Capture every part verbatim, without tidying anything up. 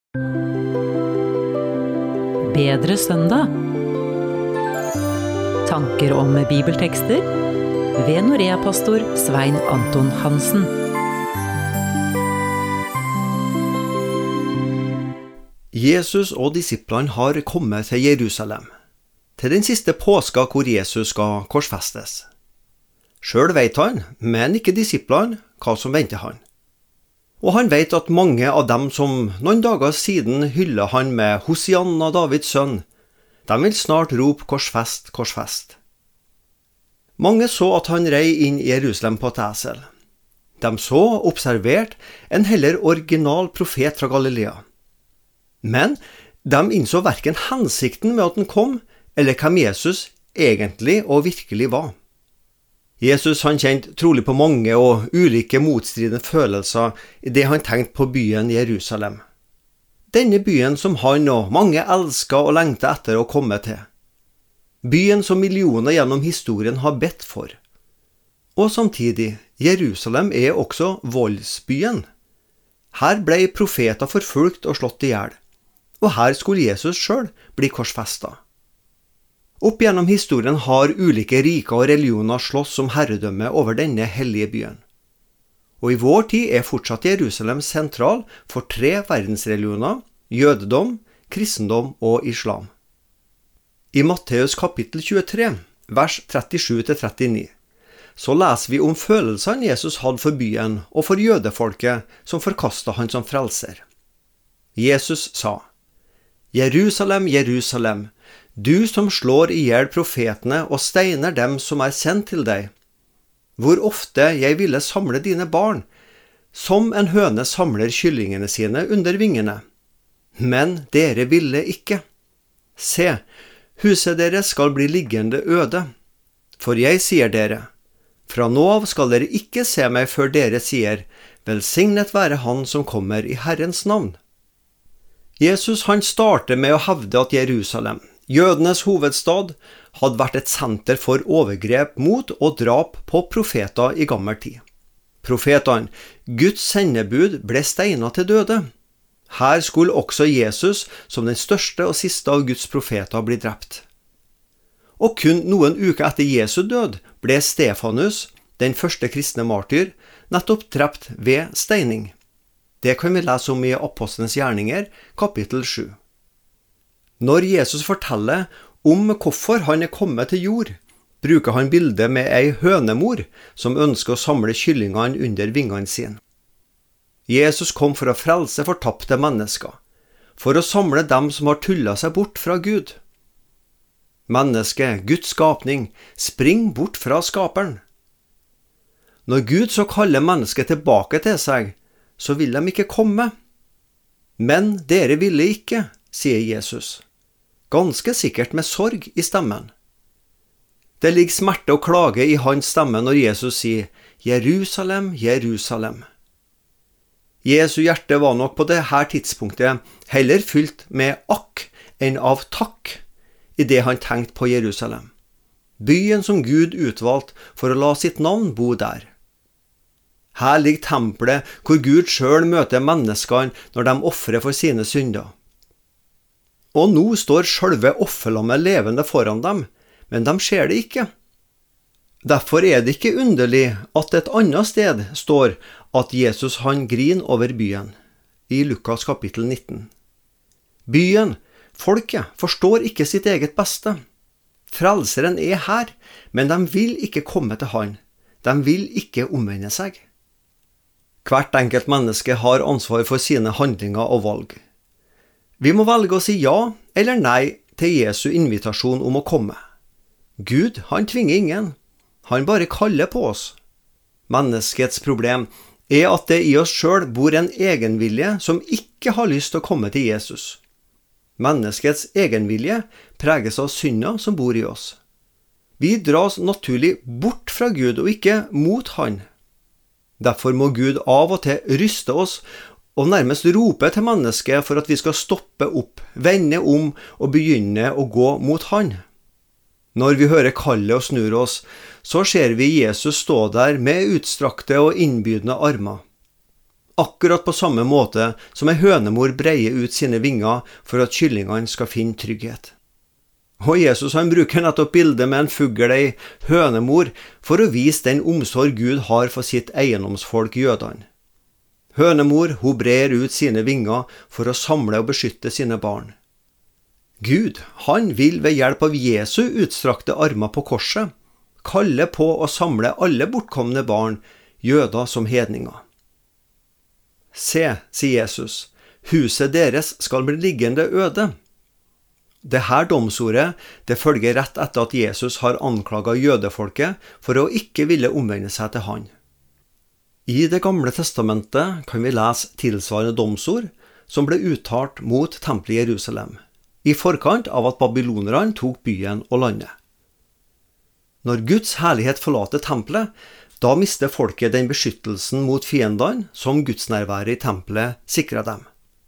Bedre søndag. Tanker om bibeltekster ved Norea-pastor Svein Anton Hansen. Jesus og disiplene har kommet til Jerusalem, til den siste påska hvor Jesus skal korsfestes. Selv vet han, men ikke disiplene, hva som venter han. Og han vet at mange av dem som noen dager siden hyllet han med Hosianna, Davids sønn, de vil snart rope korsfest, korsfest. Mange så at han rei inn i Jerusalem på et esel. De så observert en heller original profet fra Galilea. Men de innså hverken hensikten med at han kom, eller hvem Jesus egentlig og virkelig var. Jesus han kjente trolig på mange og ulike motstridende følelser i det han tenkte på byen Jerusalem. Denne byen som han og mange elsket og lengtet etter å komme til. Byen som millioner gjennom historien har bedt for. Og samtidig, Jerusalem er også voldsbyen. Her ble profeter forfulgt og slått i hjel. Og her skulle Jesus selv bli korsfestet. Opp gjennom historien har ulike riker og religioner slåss om herredømme over denne hellige byen. Og i vår tid er fortsatt Jerusalem sentral for tre verdensreligioner, jødedom, kristendom og islam. I Matteus kapittel tjuetre, vers trettisju til trettini, så leser vi om følelsene Jesus hadde for byen og for jødefolket som forkastet han som frelser. Jesus sa: Jerusalem, Jerusalem, du som slår i hjel profetene og steiner dem som er sendt til deg. Hvor ofte jeg ville samle dine barn, som en høne samler kyllingene sine under vingene. Men dere ville ikke. Se, huset deres skal bli liggende øde. For jeg sier dere, fra nå av skal dere ikke se meg før dere sier, velsignet være han som kommer i Herrens navn. Jesus han starter med å hevde at Jerusalem, jødenes hovedstad, hadde vært et senter for overgrep mot og drap på profeter i gammel tid. Profetene, Guds sendebud, ble steinet til døde. Her skulle også Jesus, som den største og siste av Guds profeter, bli drept. Og kun noen uker etter Jesu død ble Stefanus, den første kristne martyr, nettopp drept ved steining. Det kan vi lese om i Apostlenes gjerninger, kapittel sju. Når Jesus forteller om hvorfor han er kommet til jord, bruker han bildet med ei hønemor som ønsker å samle kyllingene under vingene sine. Jesus kom for å frelse fortapte mennesker, for å samle dem som har tullet seg bort fra Gud. Mennesket, Guds skapning, springer bort fra skaperen. Når Gud så kaller mennesket tilbake til seg, så vil de ikke komme. Men dere ville ikke, sier Jesus, ganske sikkert med sorg i stemmen. Det ligger smerte og klage i hans stemme når Jesus sier, Jerusalem, Jerusalem. Jesu hjerte var nok på dette tidspunktet heller fylt med akk enn av takk i det han tenkte på Jerusalem. Byen som Gud utvalgte for å la sitt navn bo der. Her ligger tempelet hvor Gud selv møter menneskene når de offrer for sine synder. Og nå står selve offerlammet levende foran dem, men de ser det ikke. Derfor er det ikke underlig at et annet sted står at Jesus han griner over byen, i Lukas kapittel nitten. Byen, folket, forstår ikke sitt eget beste. Frelseren er her, men de vil ikke komme til han. De vil ikke omvende seg. Hvert enkelt menneske har ansvar for sine handlinger og valg. Vi må velge å si ja eller nei til Jesu invitasjon om å komme. Gud, han tvinger ingen. Han bare kaller på oss. Menneskets problem er at det i oss selv bor en egenvilje som ikke har lyst til å komme til Jesus. Menneskets egenvilje preges av synda som bor i oss. Vi dras naturlig bort fra Gud og ikke mot han. Derfor må Gud av og til ryste oss og nærmest rope til mennesket for at vi skal stoppe opp, vende om og begynne å gå mot han. Når vi hører kallet og snur oss, så ser vi Jesus stå der med utstrakte og innbydende armer. akkurat på samme måte som en hønemor breier ut sine vinger for at kyllingene skal finne trygghet. Og Jesus han bruker nettopp bildet med en fugl, ei hønemor, for å vise den omsorg Gud har for sitt eiendomsfolk jødene. Hønemor, hun brer ut sine vinger for å samle og beskytte sine barn. Gud, han vil ved hjelp av Jesu utstrakte armer på korset, kalle på å samle alle bortkomne barn, jøder som hedninger. Se, sier Jesus, huset deres skal bli liggende øde. Det her domsordet, det følger rett etter at Jesus har anklaget jødefolket for å ikke ville omvende seg til han. I Det gamle testamentet kan vi lese tilsvarende domsord som ble uttalt mot tempelet i Jerusalem, i forkant av at babylonerne tok byen og landet. Når Guds herlighet forlater tempelet, da mister folket den beskyttelsen mot fiendene som gudsnærværet i tempelet sikret dem.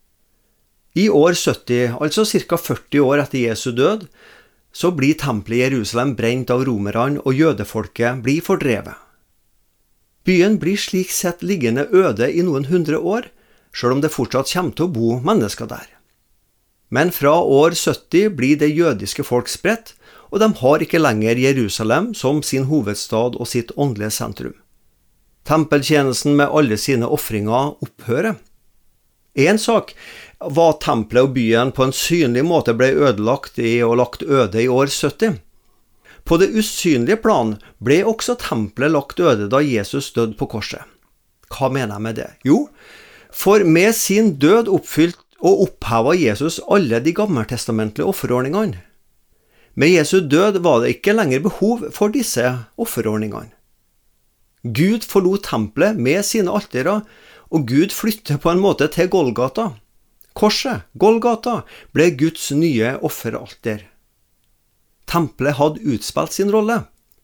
I år sytti, altså ca førti år etter Jesu død, så blir tempelet i Jerusalem brent av romerne og jødefolket blir fordrevet. Byen blir slik sett liggende øde i noen hundre år, selv om det fortsatt kommer til å bo mennesker der. Men fra år sytti blir det jødiske folk spredt, og de har ikke lenger Jerusalem som sin hovedstad og sitt åndelige sentrum. Tempeltjenesten med alle sine offringer opphører. En sak var at tempelet og byen på en synlig måte ble ødelagt i og lagt øde i år sytti. På det usynlige plan ble også tempelet lagt øde da Jesus døde på korset. Hva mener jeg med det? Jo, for med sin død oppfylt og opphevet Jesus alle de gammeltestamentlige offerordningene. Med Jesu død var det ikke lenger behov for disse offerordningene. Gud forlot tempelet med sine altere, og Gud flytter på en måte til Golgata. Korset, Golgata, ble Guds nye offeralter. Tempelet hadde utspilt sin rolle.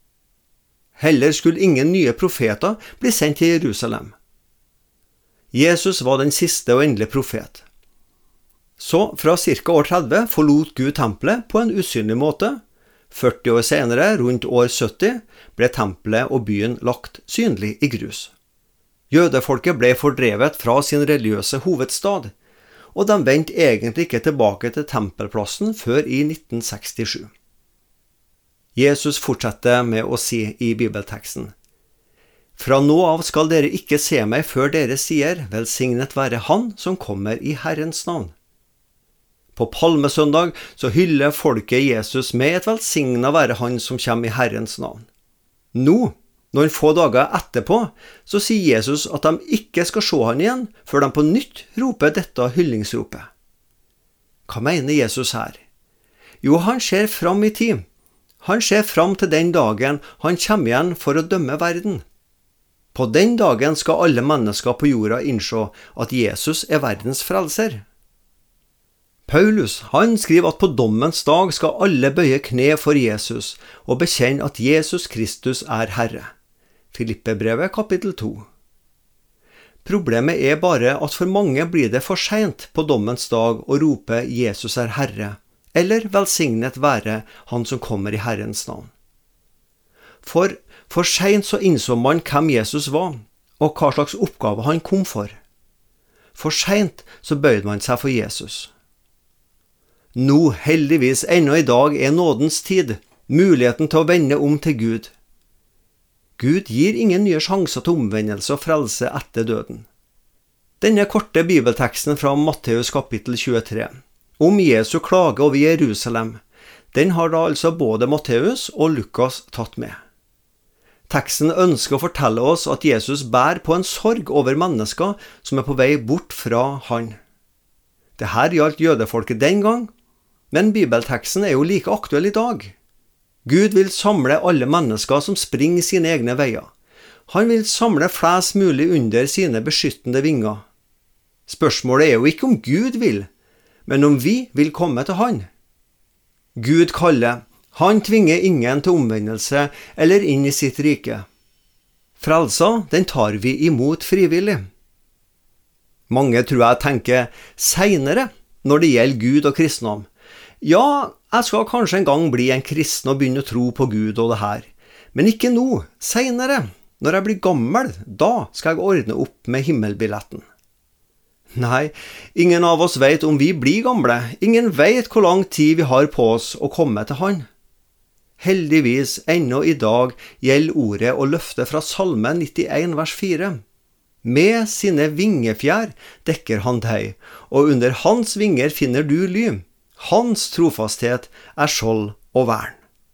Heller skulle ingen nye profeter bli sendt til Jerusalem. Jesus var den siste og endelige profet. Så fra ca år tretti forlot Gud tempelet på en usynlig måte. førti år senere, rundt år sytti, ble tempelet og byen lagt synlig i grus. Jødefolket ble fordrevet fra sin religiøse hovedstad, og de vendte egentlig ikke tilbake til tempelplassen før i nitten sekstisju. Jesus fortsetter med å si i bibelteksten: «Fra nå av skal dere ikke se meg før dere sier, velsignet være han som kommer i Herrens navn.» På Palmesøndag så hyller folket Jesus med et velsignet være han som kommer i Herrens navn. Nå, noen få dager etterpå, så sier Jesus at de ikke skal se han igjen før de på nytt roper dette hyllingsropet. Hva mener Jesus her? Jo, han ser fram i tid. Han ser fram til den dagen han kommer igjen for å dømme verden. På den dagen skal alle mennesker på jorda innse at Jesus er verdens frelser. Paulus, han skriver at på dommens dag skal alle bøye kne for Jesus og bekjenne at Jesus Kristus er Herre. Filippebrevet kapittel to. Problemet er bare at for mange blir det for sent på dommens dag å rope Jesus er Herre, eller velsignet være han som kommer i Herrens navn. For for sent så innså man hvem Jesus var, og hva slags oppgave han kom for. For sent så bøyde man seg for Jesus. Nå, heldigvis, ennå i dag er nådens tid, muligheten til å vende om til Gud. Gud gir ingen nye sjanser til omvendelse og frelse etter døden. Denne korte bibelteksten fra Matteus kapittel tjuetre, om Jesu klage over Jerusalem, den har da altså både Matteus og Lukas tatt med. Teksten ønsker å fortelle oss at Jesus bærer på en sorg over mennesker som er på vei bort fra han. Dette gjaldt jødefolket den gang, men bibelteksten er jo like aktuell i dag. Gud vil samle alle mennesker som springer sine egne veier. Han vil samle flest mulig under sine beskyttende vinger. Spørsmålet er jo ikke om Gud vil, men om vi vil komme til han. Gud kaller, han tvinger ingen til omvendelse eller inn i sitt rike. Frelsa, den tar vi imot frivillig. Mange tror jeg tenker senere når det gjelder Gud og kristendom. Ja, jeg skal kanskje en gang bli en kristen og begynne å tro på Gud og det her. Men ikke nå, senere. Når jeg blir gammel, da skal jeg ordne opp med himmelbilletten. Nei, ingen av oss vet om vi blir gamle. Ingen vet hvor lang tid vi har på oss å komme til Han. Heldigvis, ennå i dag, gjelder ordet og løftet fra Salme nittien vers fire. Med sine vingefjær dekker han deg, og under hans vinger finner du ly. Hans trofasthet er skjold og vern.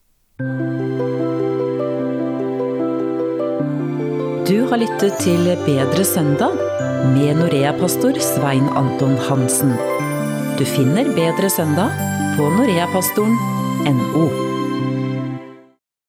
Du har lyttet til Bedre søndag med Norea-pastor Svein Anton Hansen. Du finner Bedre søndag på noreapastoren punktum no.